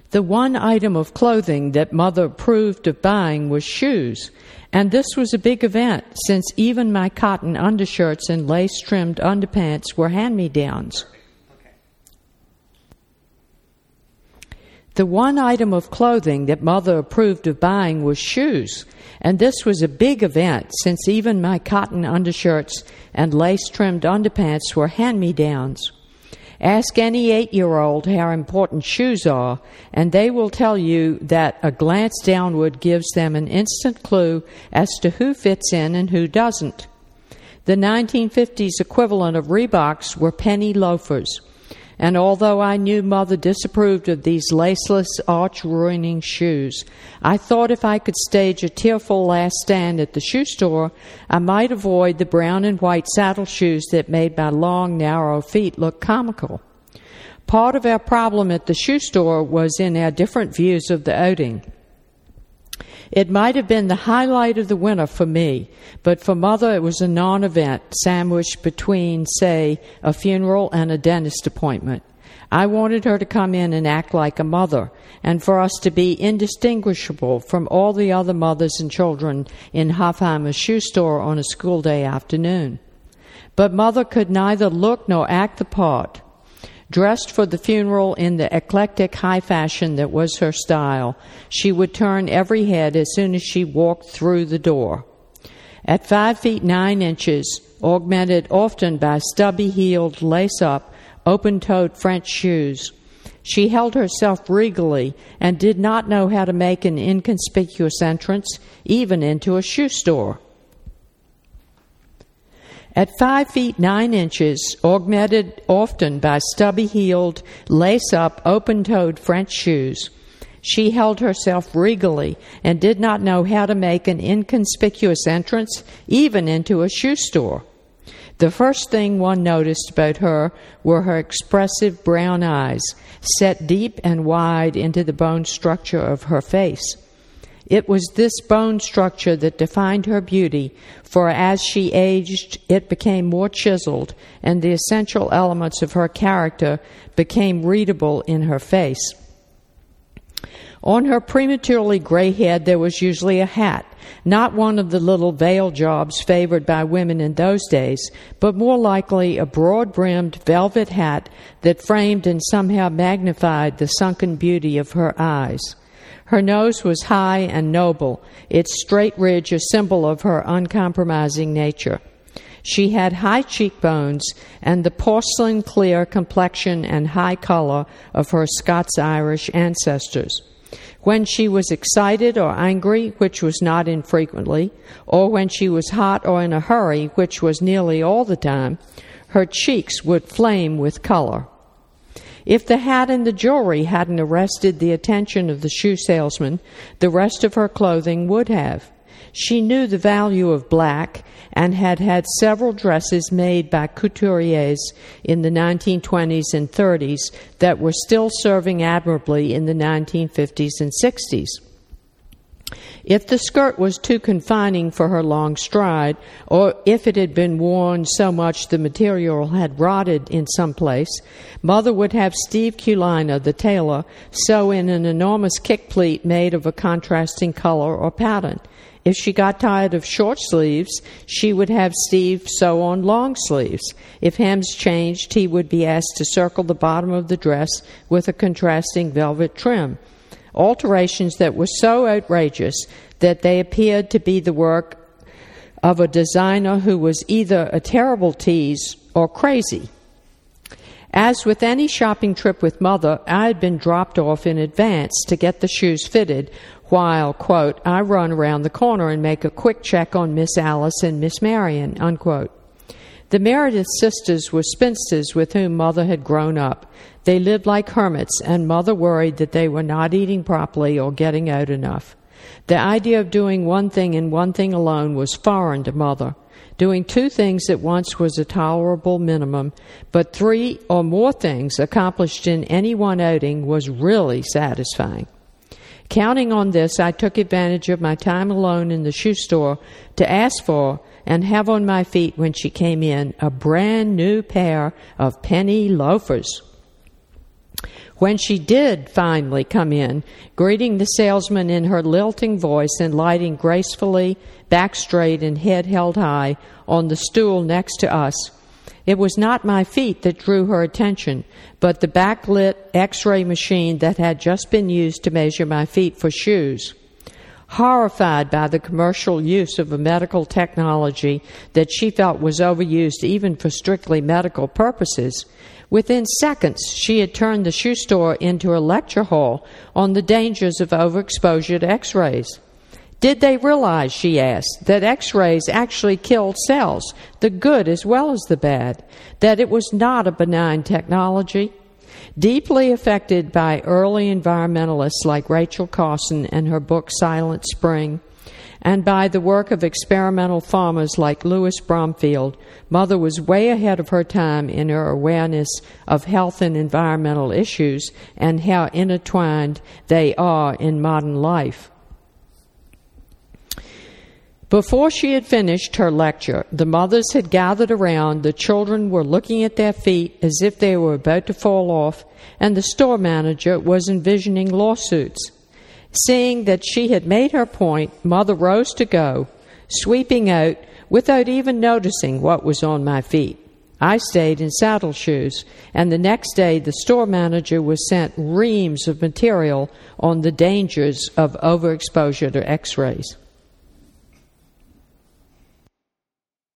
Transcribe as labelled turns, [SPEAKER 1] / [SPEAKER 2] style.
[SPEAKER 1] The one item of clothing that Mother approved of buying was shoes, and this was a big event since even my cotton undershirts and lace-trimmed underpants were hand-me-downs. The one item of clothing that Mother approved of buying was shoes, and this was a big event since even my cotton undershirts and lace-trimmed underpants were hand-me-downs. Ask any 8-year-old how important shoes are, and they will tell you that a glance downward gives them an instant clue as to who fits in and who doesn't. The 1950s equivalent of Reeboks were penny loafers, and although I knew Mother disapproved of these laceless, arch-ruining shoes, I thought if I could stage a tearful last stand at the shoe store, I might avoid the brown and white saddle shoes that made my long, narrow feet look comical. Part of our problem at the shoe store was in our different views of the outing. It might have been the highlight of the winter for me, but for Mother it was a non-event sandwiched between, say, a funeral and a dentist appointment. I wanted her to come in and act like a mother, and for us to be indistinguishable from all the other mothers and children in Hofheimer's shoe store on a school day afternoon. But Mother could neither look nor act the part. Dressed for the funeral in the eclectic high fashion that was her style, she would turn every head as soon as she walked through the door. At 5 feet 9 inches, augmented often by stubby-heeled, lace-up, open-toed French shoes, she held herself regally and did not know how to make an inconspicuous entrance, even into a shoe store. At 5 feet 9 inches, augmented often by stubby-heeled, lace-up, open-toed French shoes, she held herself regally and did not know how to make an inconspicuous entrance, even into a shoe store. The first thing one noticed about her were her expressive brown eyes, set deep and wide into the bone structure of her face. It was this bone structure that defined her beauty, for as she aged, it became more chiseled, and the essential elements of her character became readable in her face. On her prematurely gray head there was usually a hat, not one of the little veil jobs favored by women in those days, but more likely a broad-brimmed velvet hat that framed and somehow magnified the sunken beauty of her eyes. Her nose was high and noble, its straight ridge a symbol of her uncompromising nature. She had high cheekbones and the porcelain-clear complexion and high color of her Scots-Irish ancestors. When she was excited or angry, which was not infrequently, or when she was hot or in a hurry, which was nearly all the time, her cheeks would flame with color. If the hat and the jewelry hadn't arrested the attention of the shoe salesman, the rest of her clothing would have. She knew the value of black and had had several dresses made by couturiers in the 1920s and 30s that were still serving admirably in the 1950s and 60s. If the skirt was too confining for her long stride, or if it had been worn so much the material had rotted in some place, Mother would have Steve Kulina, the tailor, sew in an enormous kick pleat made of a contrasting color or pattern. If she got tired of short sleeves, she would have Steve sew on long sleeves. If hems changed, he would be asked to circle the bottom of the dress with a contrasting velvet trim. Alterations that were so outrageous that they appeared to be the work of a designer who was either a terrible tease or crazy. As with any shopping trip with Mother, I had been dropped off in advance to get the shoes fitted while, quote, I run around the corner and make a quick check on Miss Alice and Miss Marion, unquote. The Meredith sisters were spinsters with whom Mother had grown up. They lived like hermits, and Mother worried that they were not eating properly or getting out enough. The idea of doing one thing and one thing alone was foreign to Mother. Doing two things at once was a tolerable minimum, but 3 or more things accomplished in any one outing was really satisfying. Counting on this, I took advantage of my time alone in the shoe store to ask for and have on my feet when she came in a brand new pair of penny loafers. When she did finally come in, greeting the salesman in her lilting voice and lighting gracefully, back straight and head held high, on the stool next to us, it was not my feet that drew her attention, but the backlit X-ray machine that had just been used to measure my feet for shoes. Horrified by the commercial use of a medical technology that she felt was overused even for strictly medical purposes, within seconds she had turned the shoe store into a lecture hall on the dangers of overexposure to X-rays. Did they realize, she asked, that X-rays actually killed cells, the good as well as the bad, that it was not a benign technology? Deeply affected by early environmentalists like Rachel Carson and her book Silent Spring, and by the work of experimental farmers like Louis Bromfield, Mother was way ahead of her time in her awareness of health and environmental issues and how intertwined they are in modern life. Before she had finished her lecture, the mothers had gathered around, the children were looking at their feet as if they were about to fall off, and the store manager was envisioning lawsuits. Seeing that she had made her point, Mother rose to go, sweeping out without even noticing what was on my feet. I stayed in saddle shoes, and the next day the store manager was sent reams of material on the dangers of overexposure to X-rays.